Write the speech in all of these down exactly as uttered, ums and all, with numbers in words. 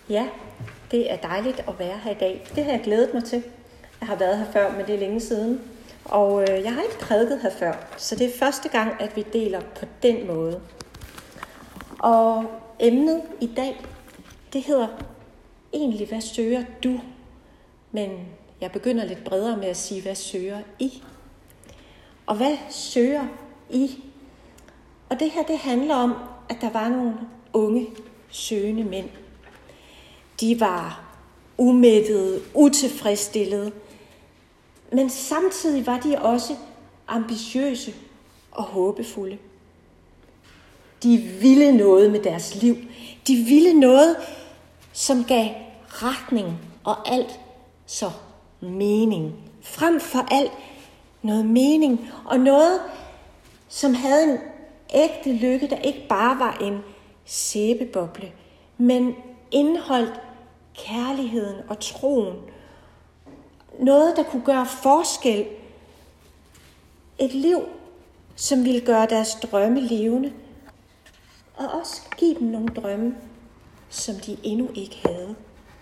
Ja, det er dejligt at være her i dag. Det har jeg glædet mig til. Jeg har været her før, men det er længe siden. Og øh, jeg har ikke prædiket her før, så det er første gang, at vi deler på den måde. Og emnet i dag, det hedder egentlig, hvad søger du? Men jeg begynder lidt bredere med at sige, hvad søger I? Og hvad søger I? Og det her, det handler om, at der var nogle unge, søgende mænd. De var umættede, utilfredsstillede, men samtidig var de også ambitiøse og håbefulde. De ville noget med deres liv. De ville noget, som gav retning og alt så mening. Frem for alt noget mening og noget, som havde en ægte lykke, der ikke bare var en sæbeboble, men indeholdt kærligheden og troen. Noget, der kunne gøre forskel. Et liv, som ville gøre deres drømme levende. Og også give dem nogle drømme, som de endnu ikke havde.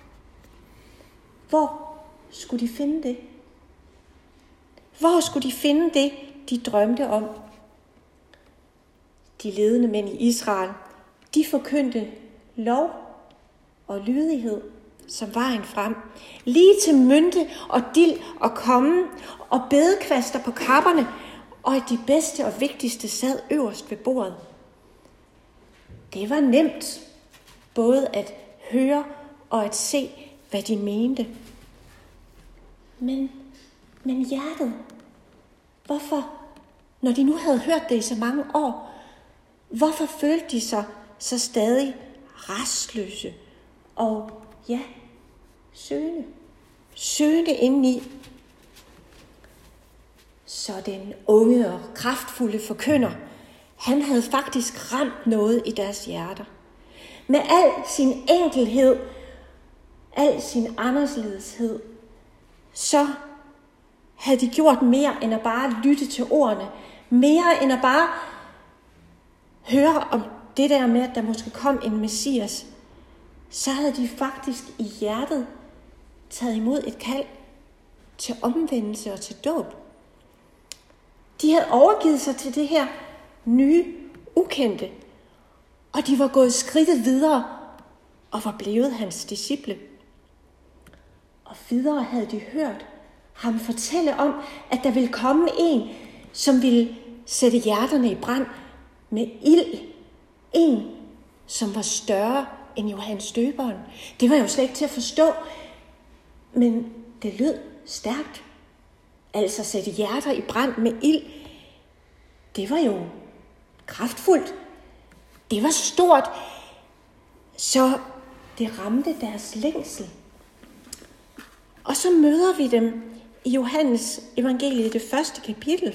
Hvor skulle de finde det? Hvor skulle de finde det, de drømte om? De ledende mænd i Israel, de forkyndte lov og lydighed som vejen frem. Lige til mynte og dild og komme og bedekvaster på kapperne, og at de bedste og vigtigste sad øverst ved bordet. Det var nemt både at høre og at se, hvad de mente. Men, men hjertet, hvorfor, når de nu havde hørt det i så mange år, hvorfor følte de sig så stadig rastløse og ja, søgende, søgende indeni? Så den unge og kraftfulde forkynder, han havde faktisk ramt noget i deres hjerter. Med al sin enkelhed, al sin anderledeshed, så havde de gjort mere end at bare lytte til ordene. Mere end at bare høre om det der med, at der måske kom en Messias. Så havde de faktisk i hjertet taget imod et kald til omvendelse og til dåb. De havde overgivet sig til det her nye, ukendte, og de var gået skridtet videre og var blevet hans disciple. Og videre havde de hørt ham fortælle om, at der ville komme en, som ville sætte hjerterne i brand med ild. En, som var større end Johannes Døberen. Det var jo slet ikke til at forstå, men det lød stærkt. Altså sætte hjerter i brand med ild. Det var jo kraftfuldt. Det var stort. Så det ramte deres længsel. Og så møder vi dem i Johannes evangeliet, det første kapitel.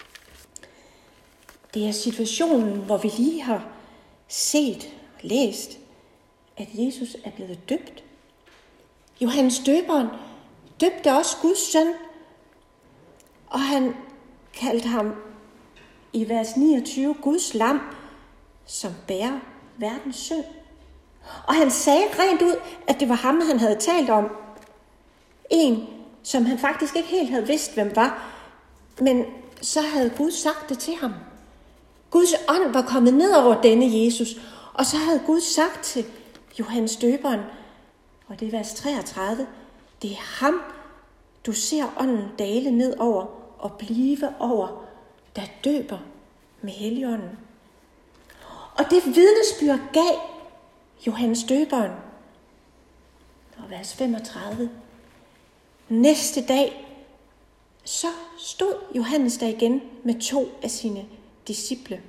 Det er situationen, hvor vi lige har set og læst, at Jesus er blevet døbt. Johannes Døberen døbte også Guds søn, og han kaldte ham i vers niogtyve Guds lam, som bærer verdens synd. Og han sagde rent ud, at det var ham, han havde talt om. En, som han faktisk ikke helt havde vidst, hvem var. Men så havde Gud sagt det til ham. Guds ånd var kommet ned over denne Jesus. Og så havde Gud sagt til Johannes Døberen, og det er vers treogtredive, det er ham, du ser ånden dale ned over og blive over, der døber med Helligånden. Og det vidnesbyrd gav Johannes Døberen. Og vers femogtredive. Næste dag, så stod Johannes der igen med to af sine disciple.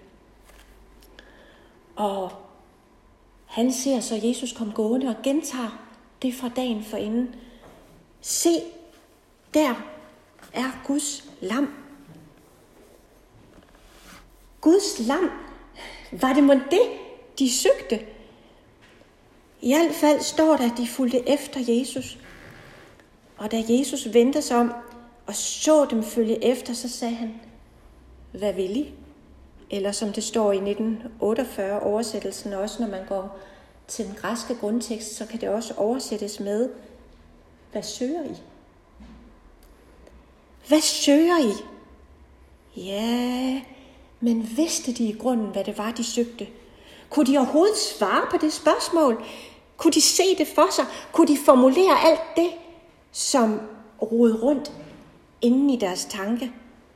Og han ser så Jesus komme gående og gentager det fra dagen forinden. Se, der er Guds lam. Guds lam. Var det mon det, de søgte? I hvert fald står der, at de fulgte efter Jesus. Og da Jesus vendte sig om og så dem følge efter, så sagde han, hvad vil I? Eller som det står i nitten otteogfyrre oversættelsen også, når man går til den græske grundtekst, så kan det også oversættes med, hvad søger I? Hvad søger I? Ja, men vidste de i grunden, hvad det var, de søgte? Kunne de overhovedet svare på det spørgsmål? Kunne de se det for sig? Kunne de formulere alt det, som rodede rundt inde i deres tanke?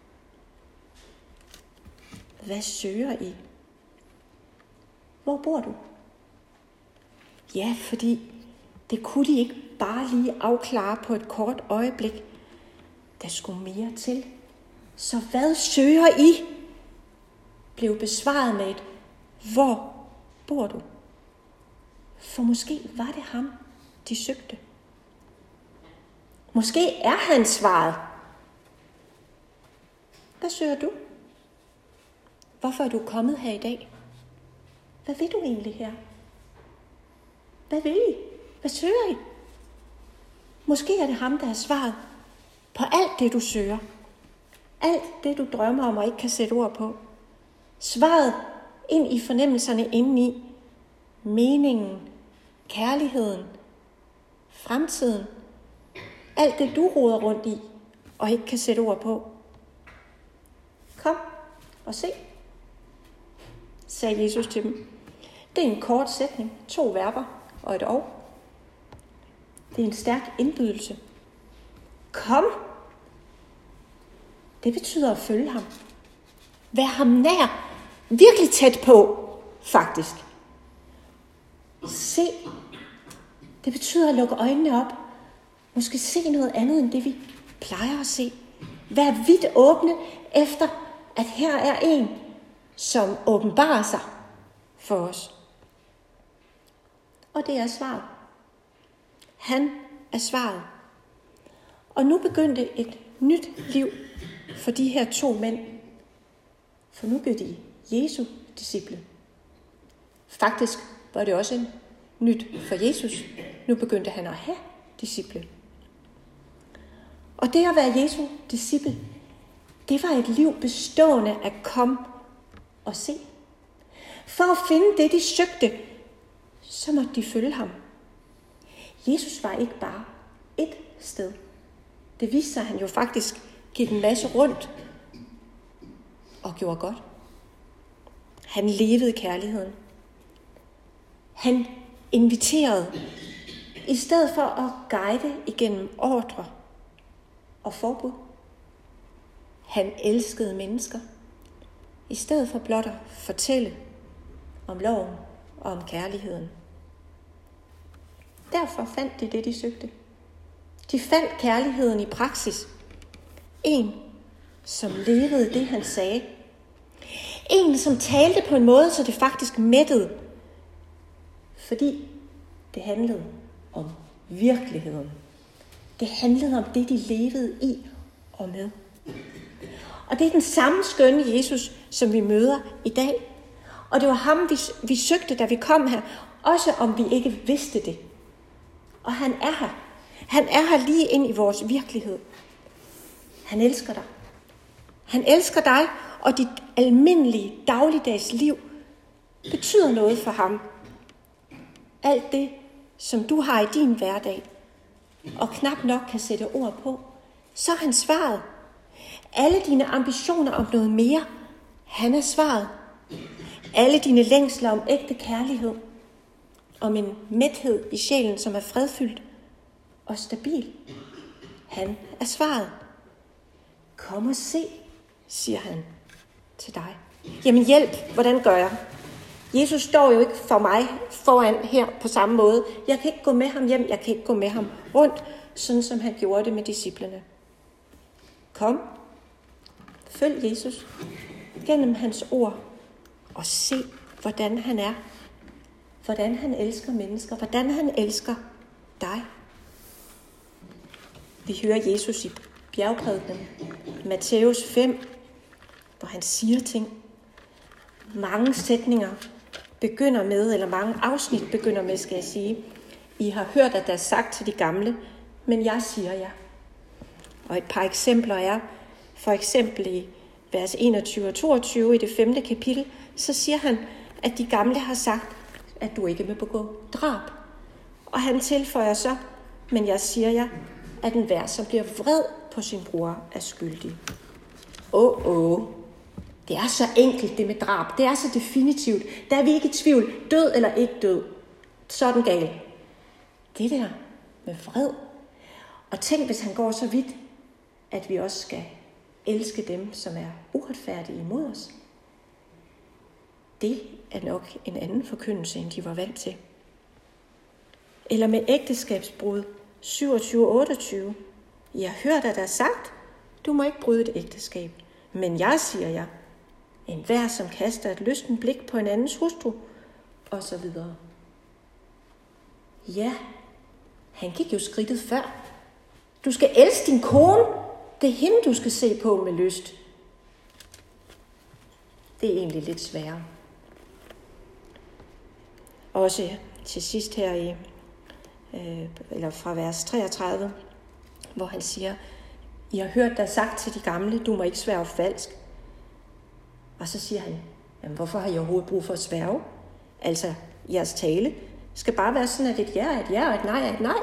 Hvad søger I? Hvor bor du? Ja, fordi det kunne de ikke bare lige afklare på et kort øjeblik. Der skulle mere til. Så hvad søger I? Blev besvaret med et, hvor bor du? For måske var det ham, de søgte. Måske er han svaret. Hvad søger du? Hvorfor er du kommet her i dag? Hvad vil du egentlig her? Hvad vil I? Hvad søger I? Måske er det ham, der er svaret på alt det, du søger. Alt det, du drømmer om og ikke kan sætte ord på. Svaret ind i fornemmelserne indeni. Meningen, kærligheden, fremtiden. Alt det, du roder rundt i og ikke kan sætte ord på. Kom og se, sagde Jesus til dem. Det er en kort sætning, to verber og et og. Det er en stærk indbydelse. Kom. Det betyder at følge ham. Vær ham nær. Virkelig tæt på, faktisk. Se. Det betyder at lukke øjnene op. Måske se noget andet end det, vi plejer at se. Vær vidt åbne efter, at her er en, som åbenbarer sig for os. Og det er svaret. Han er svaret. Og nu begyndte et nyt liv for de her to mænd. For nu blev de Jesu disciple. Faktisk var det også nyt for Jesus. Nu begyndte han at have disciple. Og det at være Jesu disciple, det var et liv bestående af kom og se. For at finde det, de søgte, så måtte de følge ham. Jesus var ikke bare ét sted. Det viste sig, at han jo faktisk gik en masse rundt og gjorde godt. Han levede kærligheden. Han inviterede, i stedet for at guide igennem ordre og forbud. Han elskede mennesker, i stedet for blot at fortælle om loven og om kærligheden. Derfor fandt de det, de søgte. De fandt kærligheden i praksis. En, som levede det, han sagde. En, som talte på en måde, så det faktisk mættede. Fordi det handlede om virkeligheden. Det handlede om det, de levede i og med. Og det er den samme skønne Jesus, som vi møder i dag. Og det var ham, vi, vi søgte, da vi kom her. Også om vi ikke vidste det. Og han er her. Han er her lige ind i vores virkelighed. Han elsker dig. Han elsker dig, og dit almindelige dagligdags liv betyder noget for ham. Alt det, som du har i din hverdag, og knap nok kan sætte ord på, så er han svaret. Alle dine ambitioner om noget mere, han er svaret. Alle dine længsler om ægte kærlighed, om en mæthed i sjælen, som er fredfyldt og stabil, han er svaret. Kom og se, siger han til dig. Jamen hjælp, hvordan gør jeg? Jesus står jo ikke for mig foran her på samme måde. Jeg kan ikke gå med ham hjem, jeg kan ikke gå med ham rundt, sådan som han gjorde det med disciplene. Kom, følg Jesus gennem hans ord og se, hvordan han er. Hvordan han elsker mennesker, hvordan han elsker dig. Vi hører Jesus i bjergprædikenen, Matthæus fem, hvor han siger ting. Mange sætninger begynder med, eller mange afsnit begynder med, skal jeg sige. I har hørt, at der er sagt til de gamle, men jeg siger jer. Og et par eksempler er, for eksempel i vers enogtyve og toogtyve i det femte kapitel, så siger han, at de gamle har sagt, at du ikke vil begå drab. Og han tilføjer så, men jeg siger jer, at enhver, som bliver vred på sin bror, er skyldig. Åh, oh, åh. Oh. Det er så enkelt, det med drab. Det er så definitivt. Der er vi ikke i tvivl. Død eller ikke død. Sådan galt. Det der med vred. Og tænk, hvis han går så vidt, at vi også skal elske dem, som er uretfærdige imod os. Det er nok en anden forkyndelse, end de var vant til. Eller med ægteskabsbrud syvogtyve otteogtyve. Jeg har hørt, at der er sagt, du må ikke bryde et ægteskab. Men jeg siger jer, enhver, som kaster et lysten blik på en andens hustru, og så videre. Ja, han gik jo skridtet før. Du skal elske din kone. Det er hende, du skal se på med lyst. Det er egentlig lidt sværere. Også til sidst her i, øh, eller fra vers treogtredive, hvor han siger, I har hørt der sagt til de gamle, du må ikke sværge falsk. Og så siger han, jamen hvorfor har I overhovedet brug for at sværge? Altså, jeres tale skal bare være sådan, at et ja er et ja, og et nej er et nej.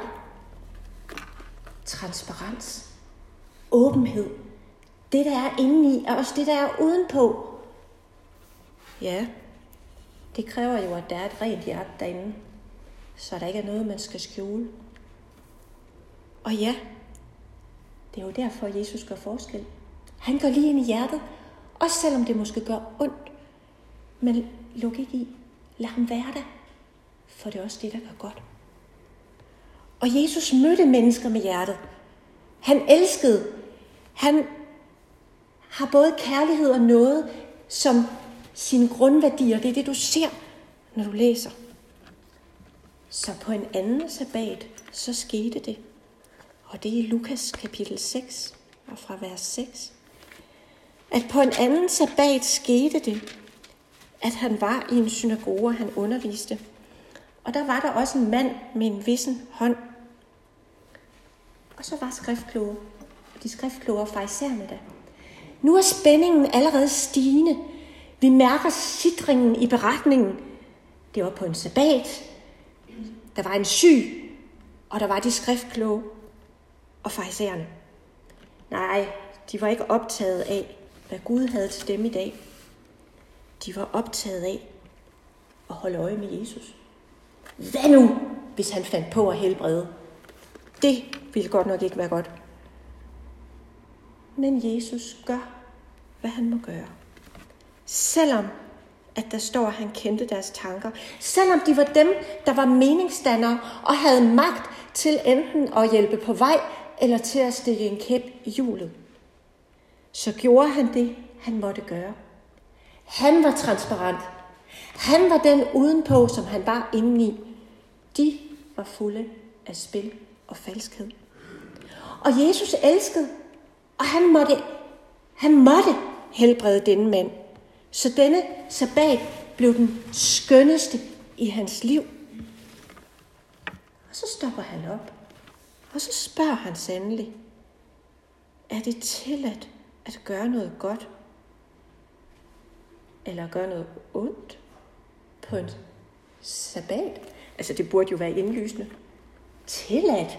Transparens. Åbenhed. Det, der er indeni, er også det, der er udenpå. Ja, det kræver jo, at der er et rent hjerte derinde, så der ikke er noget, man skal skjule. Og ja, det er jo derfor, at Jesus gør forskel. Han går lige ind i hjertet, også selvom det måske gør ondt. Men luk ikke i. Lad ham være der, for det er også det, der gør godt. Og Jesus mødte mennesker med hjertet. Han elskede. Han har både kærlighed og noget som sine grundværdier. Det er det, du ser, når du læser. Så på en anden sabbat, så skete det. Og det er i Lukas kapitel seks, og fra vers seks. At på en anden sabbat skete det, at han var i en synagoge, og han underviste. Og der var der også en mand med en vissen hånd. Og så var skriftkloge, de skriftkloge og farisæerne der. Nu er spændingen allerede stigende. Vi mærker sidringen i beretningen. Det var på en sabbat. Der var en syg, og der var de skriftkloge og farisæerne. Nej, de var ikke optaget af, hvad Gud havde til dem i dag. De var optaget af at holde øje med Jesus. Hvad nu, hvis han fandt på at helbrede? Det ville godt nok ikke være godt. Men Jesus gør, hvad han må gøre. Selvom at der står, at han kendte deres tanker. Selvom de var dem, der var meningsdannere og havde magt til enten at hjælpe på vej eller til at stikke en kæp i hjulet. Så gjorde han det, han måtte gøre. Han var transparent. Han var den udenpå, som han var indeni. De var fulde af spil og falskhed. Og Jesus elskede, og han måtte, han måtte helbrede denne mand. Så denne sabbat blev den skønneste i hans liv. Og så stopper han op, og så spørger han sandelig, er det tilladt at gøre noget godt, eller gøre noget ondt på en sabbat? Altså det burde jo være indlysende. Tilladt?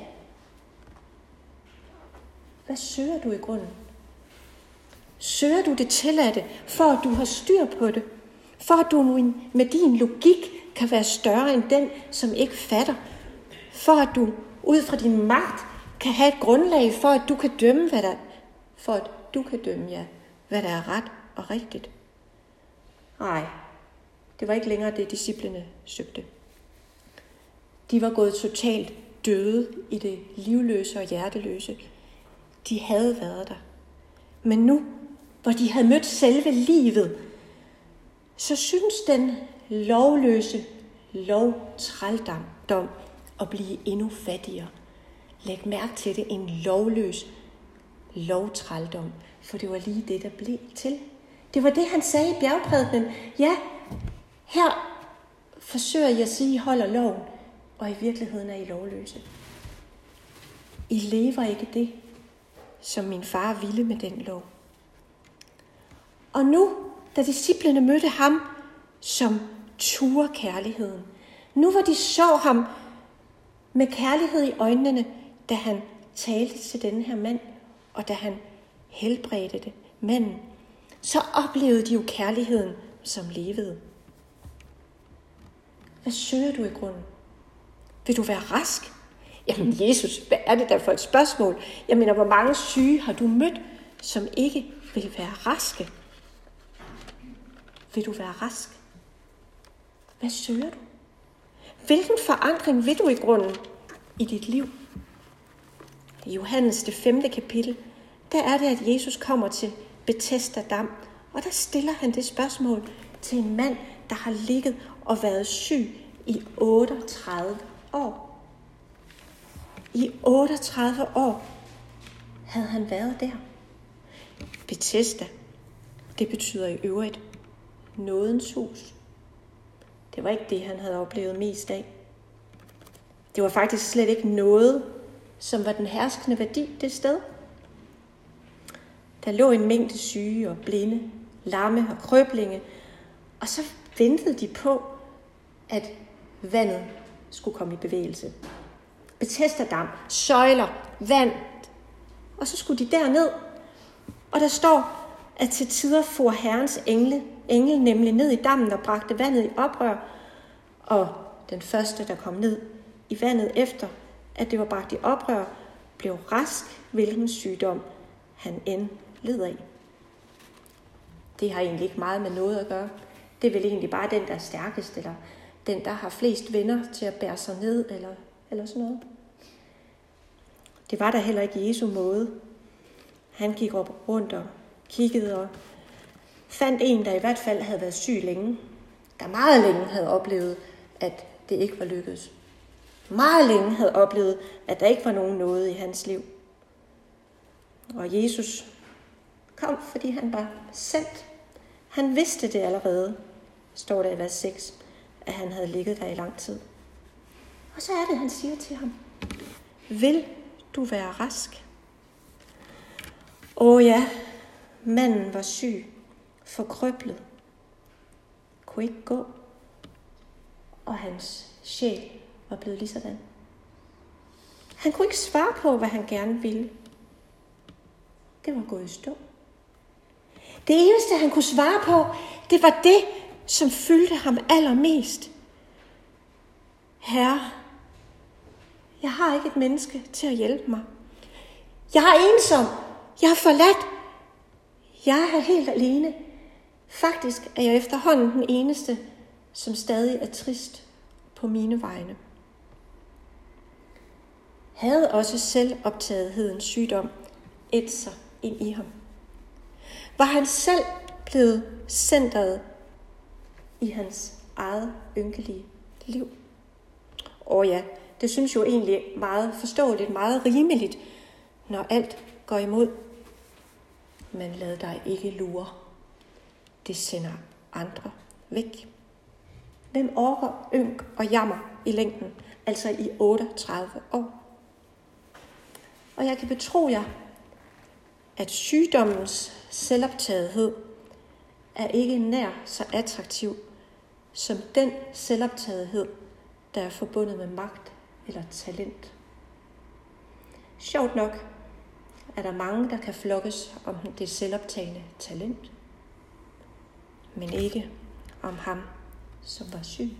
Hvad søger du i grunden? Søger du det tilladte, for at du har styr på det? For at du med din logik kan være større end den, som ikke fatter? For at du ud fra din magt kan have et grundlag for, at du kan dømme, hvad der, for at du kan dømme, ja, hvad der er ret og rigtigt? Nej, det var ikke længere det, disciplene søgte. De var gået totalt døde i det livløse og hjerteløse. De havde været der. Men nu, hvor de havde mødt selve livet, så synes den lovløse lovtrældom at blive endnu fattigere. Læg mærke til det, en lovløs lovtrældom, for det var lige det, der blev til. Det var det, han sagde i bjergprædikenen. Ja, her forsøger jeg at sige, at I holder loven, og i virkeligheden er I lovløse. I lever ikke det, som min far ville med den lov. Og nu, da disciplene mødte ham, som turde kærligheden, Nu hvor de så ham med kærlighed i øjnene, da han talte til denne her mand, og da han helbredte det, manden, så oplevede de jo kærligheden, som levede. Hvad søger du i grunden? Vil du være rask? Jamen Jesus, hvad er det der for et spørgsmål? Jeg mener, hvor mange syge har du mødt, som ikke vil være raske? Vil du være rask? Hvad søger du? Hvilken forandring vil du i grunden i dit liv? I Johannes det femte kapitel, der er det, at Jesus kommer til Betesda Dam, og der stiller han det spørgsmål til en mand, der har ligget og været syg i otteogtredive år. I otteogtredive år havde han været der. Betesda, det betyder i øvrigt nådens hus. Det var ikke det, han havde oplevet mest af. Det var faktisk slet ikke noget, som var den herskende værdi det sted. Der lå en mængde syge og blinde, lamme og krøblinge, og så ventede de på, at vandet skulle komme i bevægelse. Betesda Dam, søjler, vand, og så skulle de derned. Og der står, at til tider for Herrens engle, engel nemlig ned i dammen og bragte vandet i oprør, og den første, der kom ned i vandet efter, at det var bragt i oprør, blev rask, hvilken sygdom han end led af. Det har egentlig ikke meget med noget at gøre. Det er vel egentlig bare den, der er stærkest, eller den, der har flest venner til at bære sig ned, eller, eller sådan noget. Det var der heller ikke Jesu måde. Han gik op rundt og kiggede og fandt en, der i hvert fald havde været syg længe. Der meget længe havde oplevet, at det ikke var lykkedes. Meget længe havde oplevet, at der ikke var nogen noget i hans liv. Og Jesus kom, fordi han var sendt. Han vidste det allerede, står der i vers seks, at han havde ligget der i lang tid. Og så er det, han siger til ham, vil du være rask? Åh ja, manden var syg, forkrøblet, kunne ikke gå, og hans sjæl var blevet lige sådan. Han kunne ikke svare på, hvad han gerne ville. Det var gået i stå. Det eneste, han kunne svare på, det var det, som fyldte ham allermest. Herre, jeg har ikke et menneske til at hjælpe mig. Jeg er ensom. Jeg er forladt. Jeg er helt alene. Faktisk er jeg efterhånden den eneste, som stadig er trist på mine vegne. Havde også selvoptagetheden sygdom ædt sig ind i ham. Var han selv blevet centret i hans eget ynkelige liv? Og ja, det synes jo egentlig meget forståeligt, meget rimeligt, når alt går imod. Men lad dig ikke lure. Det sender andre væk. Hvem orker ynk og jammer i længden, altså i otteogtredive år? Og jeg kan betro jer, at sygdommens selvoptagethed er ikke nær så attraktiv som den selvoptagethed, der er forbundet med magt eller talent. Sjovt nok er der mange, der kan flokkes om det selvoptagende talent, men ikke om ham, som var syg.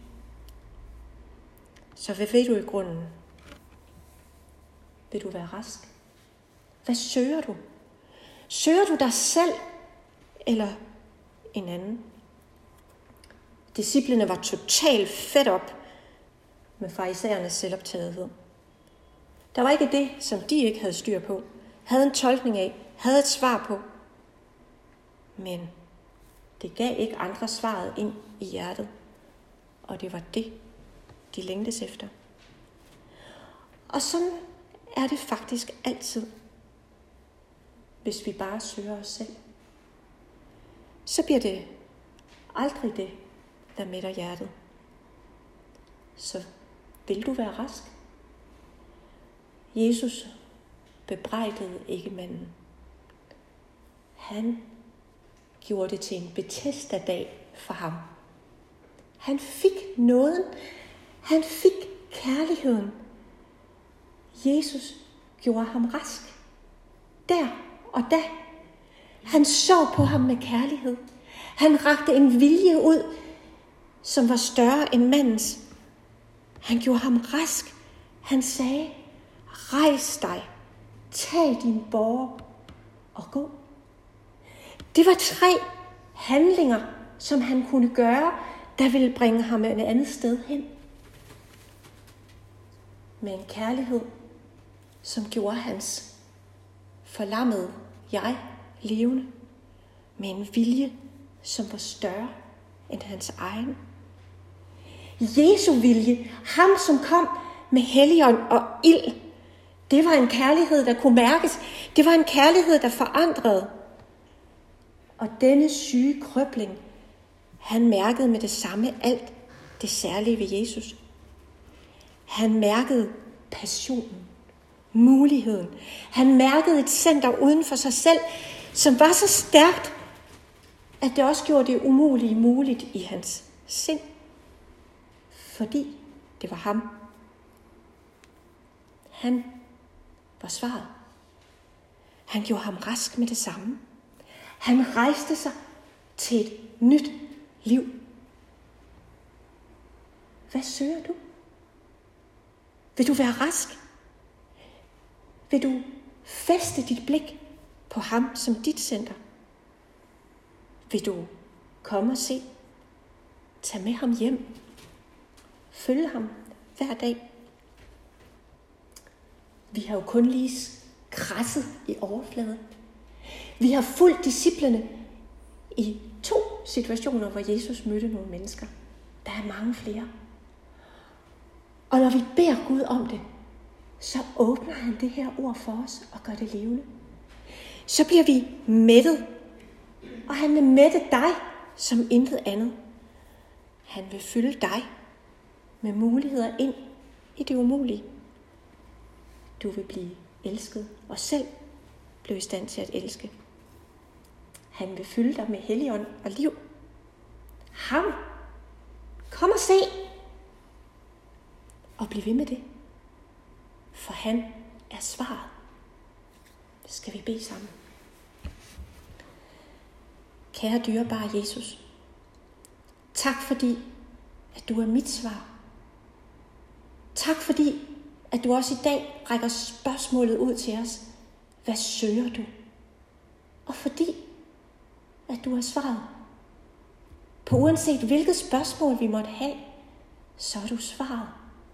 Så hvad vil du i grunden? Vil du være rask? Hvad søger du? Søger du dig selv eller en anden? Disciplene var totalt fedt op med farisæernes selvoptagethed. Der var ikke det, som de ikke havde styr på, havde en tolkning af, havde et svar på. Men det gav ikke andre svaret ind i hjertet, og det var det, de længtes efter. Og sådan er det faktisk altid, hvis vi bare søger os selv. Så bliver det aldrig det, der mætter hjertet. Så vil du være rask? Jesus bebrejdede ikke manden. Han gjorde det til en Betesda-dag for ham. Han fik nåden Han fik kærligheden. Jesus gjorde ham rask. Der og da. Han så på ham med kærlighed. Han rakte en vilje ud, som var større end mandens. Han gjorde ham rask. Han sagde, rejs dig, tag din båre og gå. Det var tre handlinger, som han kunne gøre, der ville bringe ham et andet sted hen. Med en kærlighed, som gjorde hans forlammede jeg levende. Med en vilje, som var større end hans egen. Jesu vilje, ham som kom med helligånd og ild, det var en kærlighed, der kunne mærkes. Det var en kærlighed, der forandrede. Og denne syge krøbling, han mærkede med det samme alt det særlige ved Jesus. Han mærkede passionen, muligheden. Han mærkede et center uden for sig selv, som var så stærkt, at det også gjorde det umulige muligt i hans sind. Fordi det var ham. Han var svaret. Han gjorde ham rask med det samme. Han rejste sig til et nyt liv. Hvad søger du? Vil du være rask? Vil du fæste dit blik på ham som dit center? Vil du komme og se? Tag med ham hjem. Følg ham hver dag. Vi har jo kun lige kradset i overfladen. Vi har fulgt disciplene i to situationer, hvor Jesus mødte nogle mennesker. Der er mange flere. Og når vi beder Gud om det, så åbner han det her ord for os og gør det levende. Så bliver vi mættet. Og han vil mætte dig som intet andet. Han vil fylde dig med muligheder ind i det umulige. Du vil blive elsket og selv blive i stand til at elske. Han vil fylde dig med helligånd og liv. Ham. Kom og se. Og bliv ved med det. For han er svaret. Det skal vi bede sammen. Kære dyrebare Jesus. Tak fordi, at du er mit svar. Tak fordi, at du også i dag rækker spørgsmålet ud til os. Hvad søger du? Og fordi, at du er svaret. På uanset hvilket spørgsmål vi måtte have, så er du svaret.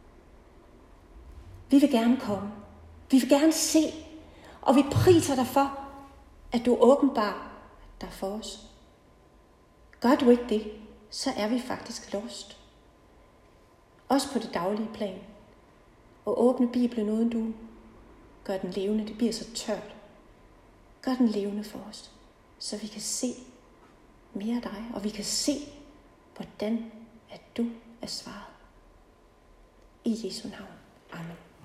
Vi vil gerne komme. Vi vil gerne se. Og vi priser dig for, at du åbenbarer dig for os. Gør du ikke det, så er vi faktisk lost. Også på det daglige plan. Og åbne Bibelen uden du gør den levende. Det bliver så tørt. Gør den levende for os, så vi kan se mere af dig, og vi kan se, hvordan at du er svaret. I Jesu navn. Amen.